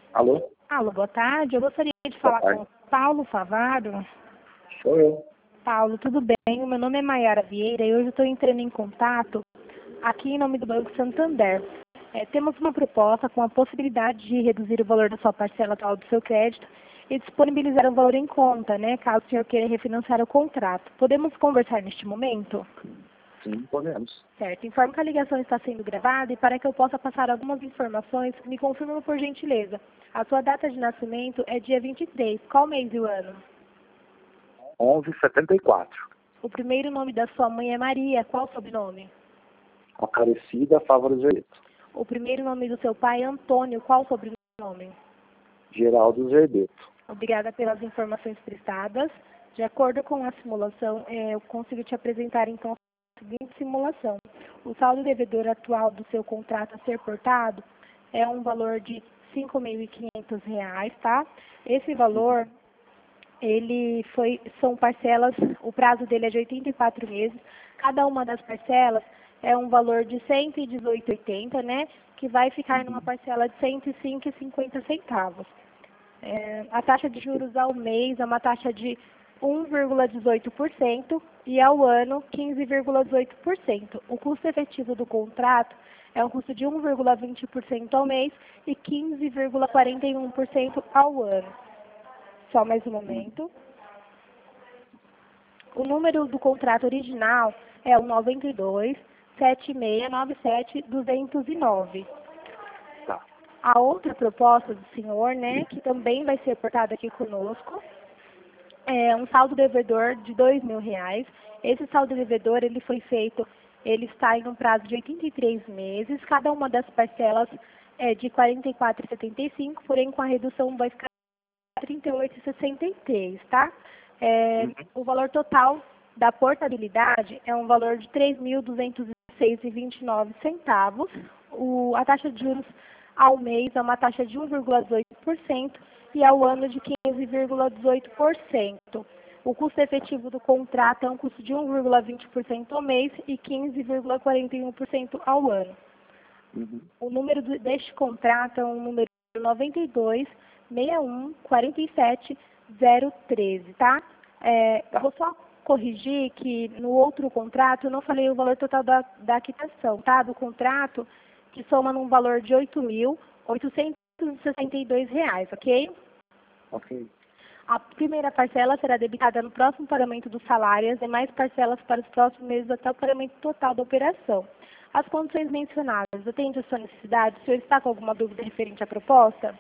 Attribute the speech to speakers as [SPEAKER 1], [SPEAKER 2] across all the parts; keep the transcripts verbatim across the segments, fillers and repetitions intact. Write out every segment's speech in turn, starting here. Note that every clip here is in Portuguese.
[SPEAKER 1] Alô?
[SPEAKER 2] Alô, boa tarde. Eu gostaria de
[SPEAKER 1] Boa
[SPEAKER 2] falar
[SPEAKER 1] tarde.
[SPEAKER 2] com o Paulo Favaro.
[SPEAKER 1] Sou eu.
[SPEAKER 2] Paulo, tudo bem? O meu nome é Maiara Vieira e hoje eu estou entrando em contato aqui em nome do Banco Santander. É, temos uma proposta com a possibilidade de reduzir o valor da sua parcela atual do seu crédito e disponibilizar o valor em conta, né, caso o senhor queira refinanciar o contrato. Podemos conversar neste momento?
[SPEAKER 1] Sim, podemos.
[SPEAKER 2] Certo. Informo que a ligação está sendo gravada e para que eu possa passar algumas informações, me confirma por gentileza. A sua data de nascimento é dia vinte e três. Qual mês e o ano?
[SPEAKER 1] onze setenta e quatro.
[SPEAKER 2] O primeiro nome da sua mãe é Maria. Qual o sobrenome?
[SPEAKER 1] Aparecida Fávaro Zerbeto.
[SPEAKER 2] O primeiro nome do seu pai é Antônio. Qual o sobrenome?
[SPEAKER 1] Geraldo Zerbeto.
[SPEAKER 2] Obrigada pelas informações prestadas. De acordo com a simulação, eh, eu consigo te apresentar então a seguinte simulação. O saldo devedor atual do seu contrato a ser portado é um valor de cinco mil e quinhentos reais, tá? Esse valor, ele foi, são parcelas, o prazo dele é de oitenta e quatro meses. Cada uma das parcelas é um valor de cento e dezoito reais e oitenta centavos, né? Que vai ficar numa parcela de cento e cinco reais e cinquenta centavos. É, a taxa de juros ao mês é uma taxa de um vírgula dezoito por cento e ao ano quinze vírgula dezoito por cento. O custo efetivo do contrato é um custo de um vírgula vinte por cento ao mês e quinze vírgula quarenta e um por cento ao ano. Só mais um momento. O número do contrato original é o noventa e dois, setenta e seis, noventa e sete, duzentos e nove.
[SPEAKER 1] Tá.
[SPEAKER 2] A outra proposta do senhor, né, que também vai ser portada aqui conosco, é um saldo devedor de dois mil reais. Esse saldo devedor, ele foi feito, ele está em um prazo de oitenta e três meses, cada uma das parcelas é de quarenta e quatro reais e setenta e cinco, porém com a redução vai ficar trinta e oito reais e sessenta e três, tá? É,
[SPEAKER 1] Uhum.
[SPEAKER 2] o valor total da portabilidade é um valor de três mil duzentos e seis reais e vinte e nove centavos. O, a taxa de juros ao mês é uma taxa de um vírgula dezoito por cento e ao ano de quinze vírgula dezoito por cento. O custo efetivo do contrato é um custo de um vírgula vinte por cento ao mês e quinze vírgula quarenta e um por cento ao ano.
[SPEAKER 1] Uhum.
[SPEAKER 2] O número do, deste contrato é um número noventa e dois, sessenta e um, quarenta e sete, zero treze, tá? É, eu vou só corrigir que no outro contrato eu não falei o valor total da, da quitação, tá? Do contrato, que soma num valor de oito mil oitocentos e sessenta e dois reais, ok?
[SPEAKER 1] Ok.
[SPEAKER 2] A primeira parcela será debitada no próximo pagamento do salário e as demais parcelas para os próximos meses até o pagamento total da operação. As condições mencionadas atendem a sua necessidade? O senhor está com alguma dúvida referente à proposta?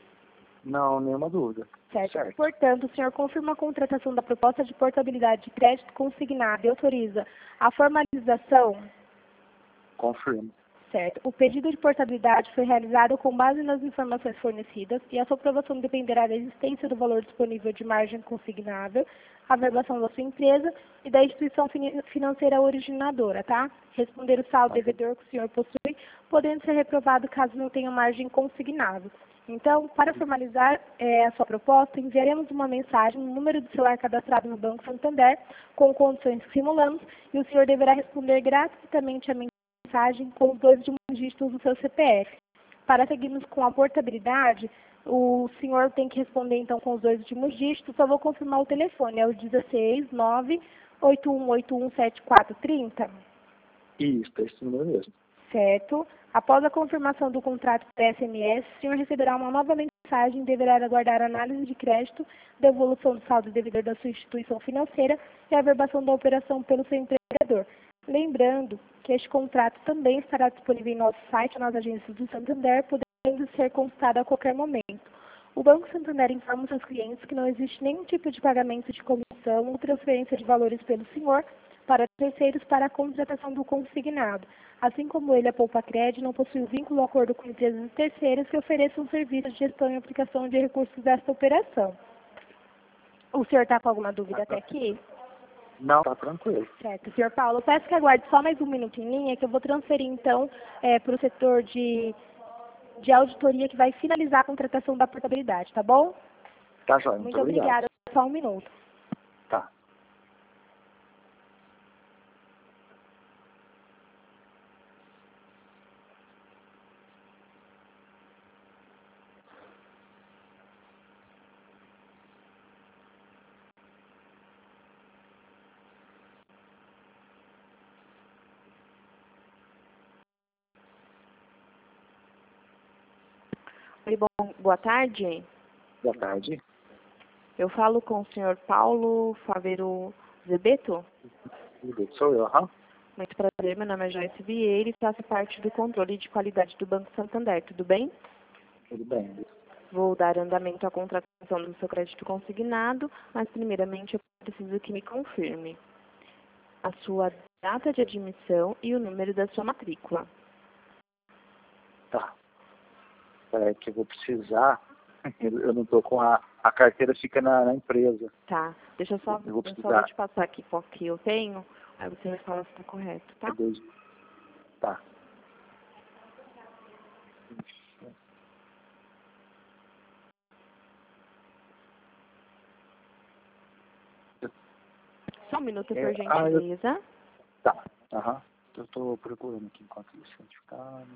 [SPEAKER 1] Não, nenhuma dúvida.
[SPEAKER 2] Certo.
[SPEAKER 1] Certo.
[SPEAKER 2] Portanto, o senhor confirma a contratação da proposta de portabilidade de crédito consignado e autoriza a formalização?
[SPEAKER 1] Confirmo.
[SPEAKER 2] Certo. O pedido de portabilidade foi realizado com base nas informações fornecidas e a sua aprovação dependerá da existência do valor disponível de margem consignável, a verbação da sua empresa e da instituição fin- financeira originadora, tá? Responder o saldo
[SPEAKER 1] Ok.
[SPEAKER 2] devedor que o senhor possui, podendo ser reprovado caso não tenha margem consignável. Então, para formalizar eh, a sua proposta, enviaremos uma mensagem no número do celular cadastrado no Banco Santander, com condições que simulamos, e o senhor deverá responder gratuitamente a mensagem com os dois últimos dígitos do seu C P F. Para seguirmos com a portabilidade, o senhor tem que responder então com os dois últimos dígitos. Só vou confirmar o telefone, é o dezesseis, nove, oito um oito um, sete quatro três zero.
[SPEAKER 1] Isso, é esse número mesmo.
[SPEAKER 2] Certo. Após a confirmação do contrato por S M S, o senhor receberá uma nova mensagem e deverá aguardar a análise de crédito, devolução do saldo devedor da sua instituição financeira e a verbação da operação pelo seu empregador. Lembrando que este contrato também estará disponível em nosso site, nas agências do Santander, podendo ser consultado a qualquer momento. O Banco Santander informa os seus clientes que não existe nenhum tipo de pagamento de comissão ou transferência de valores pelo senhor para terceiros para a contratação do consignado. Assim como ele, a Poupa Cred, não possui o vínculo ou acordo com empresas terceiras que ofereçam serviços de gestão e aplicação de recursos desta operação. O senhor está com alguma dúvida até aqui?
[SPEAKER 1] Não, tá tranquilo.
[SPEAKER 2] Certo, senhor Paulo. Eu peço que aguarde só mais um minuto em linha, que eu vou transferir, então, é, para o setor de, de auditoria, que vai finalizar a contratação da portabilidade, tá bom?
[SPEAKER 1] Tá, joia. Muito
[SPEAKER 2] Muito
[SPEAKER 1] obrigado.
[SPEAKER 2] obrigada. Só um minuto.
[SPEAKER 1] Tá.
[SPEAKER 3] boa tarde.
[SPEAKER 1] Boa tarde.
[SPEAKER 3] Eu falo com o senhor Paulo Faveiro Zebeto.
[SPEAKER 1] Sou eu, aham.
[SPEAKER 3] Muito prazer, meu nome é Joyce Vieira e faço parte do controle de qualidade do Banco Santander, tudo bem?
[SPEAKER 1] Tudo bem.
[SPEAKER 3] Vou dar andamento à contratação do seu crédito consignado, mas primeiramente eu preciso que me confirme a sua data de admissão e o número da sua matrícula.
[SPEAKER 1] Tá. Peraí que eu vou precisar. Eu eu não tô com a... A carteira fica na, na empresa.
[SPEAKER 3] Tá, deixa eu só,
[SPEAKER 1] Eu vou
[SPEAKER 3] eu só
[SPEAKER 1] precisar.
[SPEAKER 3] vou te passar aqui qual que eu tenho, aí você me fala se está correto, tá?
[SPEAKER 1] Dois. Tá.
[SPEAKER 3] Só um minuto, por
[SPEAKER 1] É, ah, eu-
[SPEAKER 3] gentileza.
[SPEAKER 1] Tá. Aham. Eu tô procurando aqui enquanto isso. Certificado.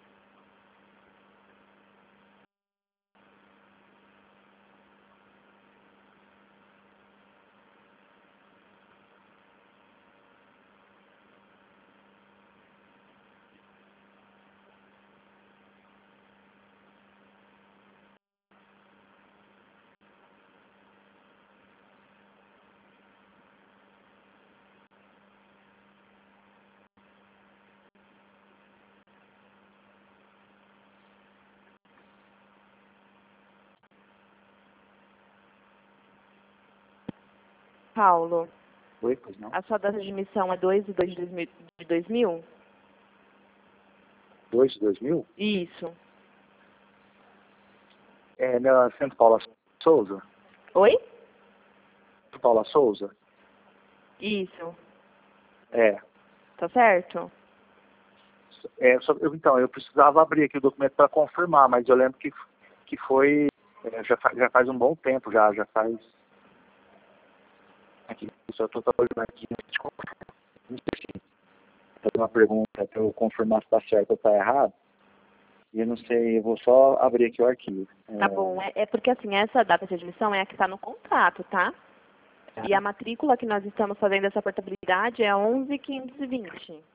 [SPEAKER 3] Paulo,
[SPEAKER 1] Oi, pois não?
[SPEAKER 3] a sua data de admissão é dois de dois de dois mil?
[SPEAKER 1] Dois de dois mil?
[SPEAKER 3] Isso.
[SPEAKER 1] É na Santo Paula Souza?
[SPEAKER 3] Oi?
[SPEAKER 1] Santo Paula Souza?
[SPEAKER 3] Isso.
[SPEAKER 1] É.
[SPEAKER 3] Tá certo?
[SPEAKER 1] É, só, eu, então, eu precisava abrir aqui o documento para confirmar, mas eu lembro que, que foi, é, já, faz, já faz um bom tempo, já, já faz... Aqui, só estou olhando aqui, não sei se fazer uma pergunta para eu confirmar se está certo ou está errado, e eu não sei, eu vou só abrir aqui o arquivo.
[SPEAKER 3] Tá
[SPEAKER 1] É,
[SPEAKER 3] bom, é, é porque assim, essa data de admissão é a que está no contrato, tá? E a matrícula que nós estamos fazendo essa portabilidade é onze quinhentos e vinte.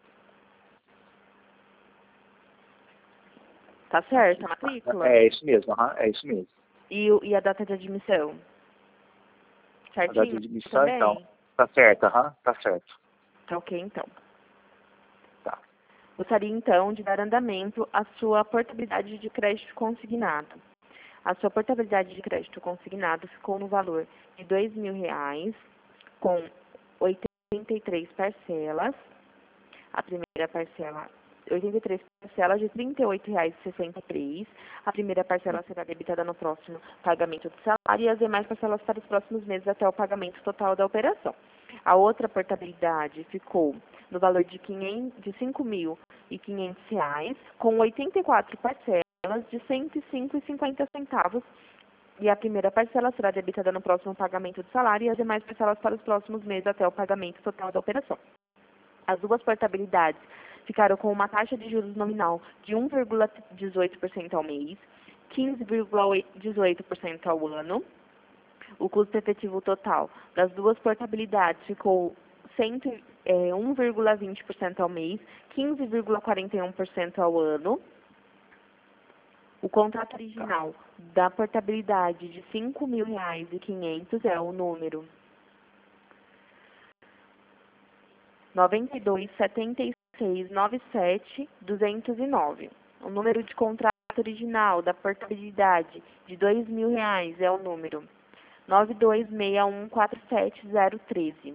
[SPEAKER 3] Tá certo a matrícula?
[SPEAKER 1] É isso mesmo, aham, é isso mesmo.
[SPEAKER 3] E, o- e a data de admissão?
[SPEAKER 1] A data
[SPEAKER 3] Certinho?
[SPEAKER 1] de admissão,
[SPEAKER 3] Também?
[SPEAKER 1] então, tá certo, aham, tá certo.
[SPEAKER 3] Tá ok, então.
[SPEAKER 1] Tá.
[SPEAKER 3] Gostaria, então, de dar andamento à sua portabilidade de crédito consignado. A sua portabilidade de crédito consignado ficou no valor de dois mil reais, com oitenta e três parcelas. A primeira parcela, oitenta e três parcelas de trinta e oito reais e sessenta e três centavos. A primeira parcela será debitada no próximo pagamento do salário e as demais parcelas para os próximos meses até o pagamento total da operação. A outra portabilidade ficou no valor de, quinhentos, de cinco mil e quinhentos reais, com oitenta e quatro parcelas de cento e cinco reais e cinquenta centavos. E a primeira parcela será debitada no próximo pagamento do salário e as demais parcelas para os próximos meses até o pagamento total da operação. As duas portabilidades ficaram com uma taxa de juros nominal de um vírgula dezoito por cento ao mês, quinze vírgula dezoito por cento ao ano. O custo efetivo total das duas portabilidades ficou cento, é, um vírgula vinte por cento ao mês, quinze vírgula quarenta e um por cento ao ano. O contrato original da portabilidade de cinco mil reais e quinhentos é o número noventa e dois, setenta e seis, noventa e sete, duzentos e nove. O número de contrato original da portabilidade de dois mil reais é o número nove dois seis um quatro sete zero um três.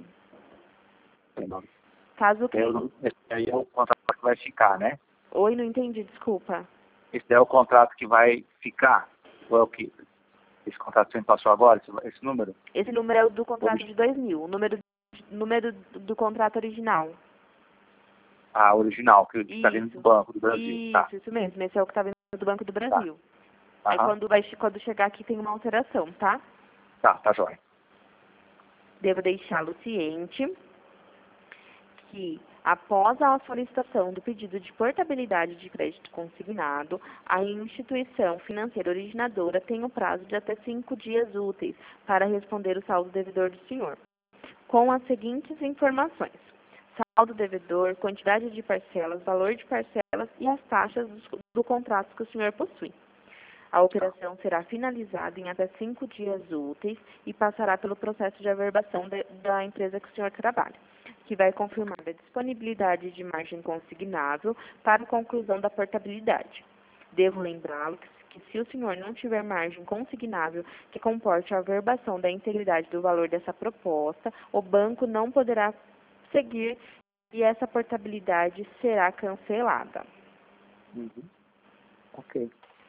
[SPEAKER 3] Caso que...
[SPEAKER 1] Esse aí é o contrato que vai ficar, né?
[SPEAKER 3] Oi, não entendi, desculpa.
[SPEAKER 1] Esse daí é o contrato que vai ficar? Ou é o que? Esse contrato que você me passou agora, esse, esse número?
[SPEAKER 3] Esse número é o do contrato de dois mil, o número, número do contrato original.
[SPEAKER 1] Ah, original, que está vindo do Banco do Brasil.
[SPEAKER 3] Isso,
[SPEAKER 1] Tá.
[SPEAKER 3] isso mesmo. Esse é o que está vindo do Banco do Brasil.
[SPEAKER 1] Tá.
[SPEAKER 3] Aí
[SPEAKER 1] Aham.
[SPEAKER 3] quando, vai, quando chegar aqui tem uma alteração, tá?
[SPEAKER 1] Tá, tá jóia.
[SPEAKER 3] Devo deixá-lo ciente que, após a solicitação do pedido de portabilidade de crédito consignado, a instituição financeira originadora tem o prazo de até cinco dias úteis para responder o saldo devedor do senhor, com as seguintes informações: saldo devedor, quantidade de parcelas, valor de parcelas e as taxas do, do contrato que o senhor possui. A operação será finalizada em até cinco dias úteis e passará pelo processo de averbação de, da empresa que o senhor trabalha, que vai confirmar a disponibilidade de margem consignável para a conclusão da portabilidade. Devo lembrá-lo que, que se o senhor não tiver margem consignável que comporte a averbação da integridade do valor dessa proposta, o banco não poderá seguir e essa portabilidade será cancelada.
[SPEAKER 1] Uhum. Ok.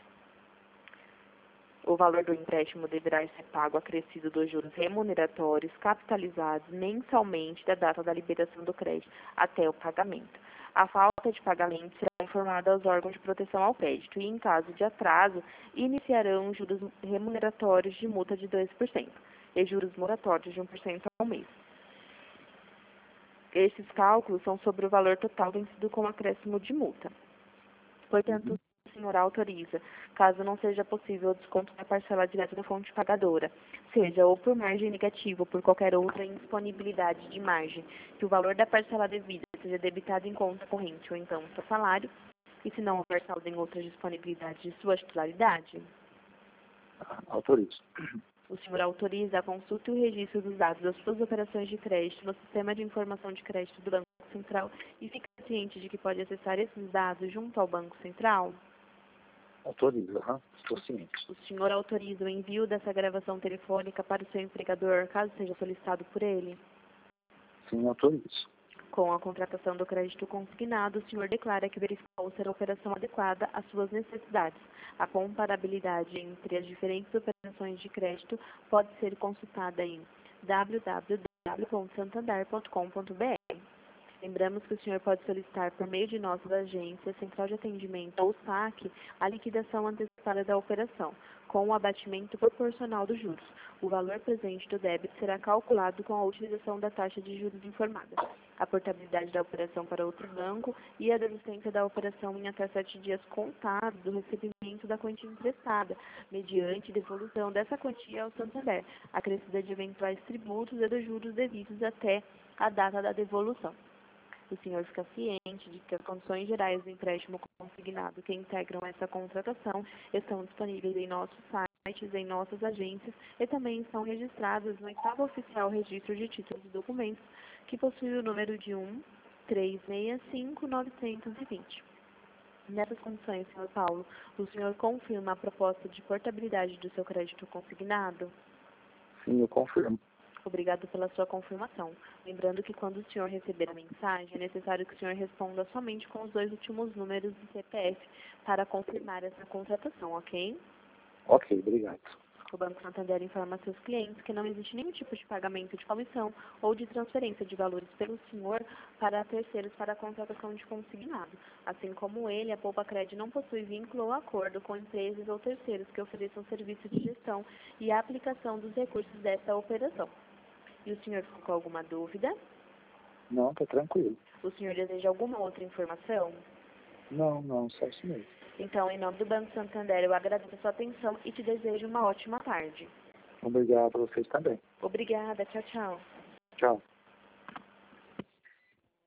[SPEAKER 3] O valor do empréstimo deverá ser pago acrescido dos juros remuneratórios capitalizados mensalmente da data da liberação do crédito até o pagamento. A falta de pagamento será informada aos órgãos de proteção ao crédito e, em caso de atraso, iniciarão juros remuneratórios de multa de dois por cento e juros moratórios de um por cento ao mês. Esses cálculos são sobre o valor total vencido com acréscimo de multa. Portanto,
[SPEAKER 1] Uhum.
[SPEAKER 3] o senhor autoriza, caso não seja possível o desconto da parcela direta da fonte pagadora, seja ou por margem negativa ou por qualquer outra indisponibilidade de margem, que o valor da parcela devida seja debitado em conta corrente ou então seu salário, e se não houver saldo em outras disponibilidades de sua titularidade,
[SPEAKER 1] Autorizo.
[SPEAKER 3] o senhor autoriza a consulta e o registro dos dados das suas operações de crédito no Sistema de Informação de Crédito do Banco Central e fica ciente de que pode acessar esses dados junto ao Banco Central?
[SPEAKER 1] Autorizo, uhum. Estou ciente.
[SPEAKER 3] O senhor autoriza o envio dessa gravação telefônica para o seu empregador, caso seja solicitado por ele?
[SPEAKER 1] Sim, autorizo.
[SPEAKER 3] Com a contratação do crédito consignado, o senhor declara que verificou ser a operação adequada às suas necessidades. A comparabilidade entre as diferentes operações de crédito pode ser consultada em w w w ponto santander ponto com ponto b r. Lembramos que o senhor pode solicitar por meio de nossas agências, central de atendimento ou saque, a liquidação antecipada da operação, com o abatimento proporcional dos juros. O valor presente do débito será calculado com a utilização da taxa de juros informada, a portabilidade da operação para outro banco e a desistência da operação em até sete dias contados do recebimento da quantia emprestada, mediante devolução dessa quantia ao Santander, acrescida de eventuais tributos e dos juros devidos até a data da devolução. O senhor fica ciente de que as condições gerais do empréstimo consignado que integram essa contratação estão disponíveis em nossos sites, em nossas agências e também estão registradas no oitavo oficial registro de títulos e documentos, que possui o número de um três seis cinco nove dois zero. Nessas condições, senhor Paulo, o senhor confirma a proposta de portabilidade do seu crédito consignado?
[SPEAKER 1] Sim, eu confirmo.
[SPEAKER 3] Obrigado pela sua confirmação. Lembrando que quando o senhor receber a mensagem, é necessário que o senhor responda somente com os dois últimos números do C P F para confirmar essa contratação, ok?
[SPEAKER 1] Ok, obrigado.
[SPEAKER 3] O Banco Santander informa a seus clientes que não existe nenhum tipo de pagamento de comissão ou de transferência de valores pelo senhor para terceiros para a contratação de consignado. Assim como ele, a Poupa Cred não possui vínculo ou acordo com empresas ou terceiros que ofereçam serviço de gestão e a aplicação dos recursos dessa operação. E o senhor ficou com alguma dúvida?
[SPEAKER 1] Não, tá tranquilo.
[SPEAKER 3] O senhor deseja alguma outra informação?
[SPEAKER 1] Não, não, só isso mesmo.
[SPEAKER 3] Então, em nome do Banco Santander, eu agradeço a sua atenção e te desejo uma ótima tarde.
[SPEAKER 1] Obrigado a vocês também.
[SPEAKER 3] Obrigada. Tchau, tchau.
[SPEAKER 1] Tchau.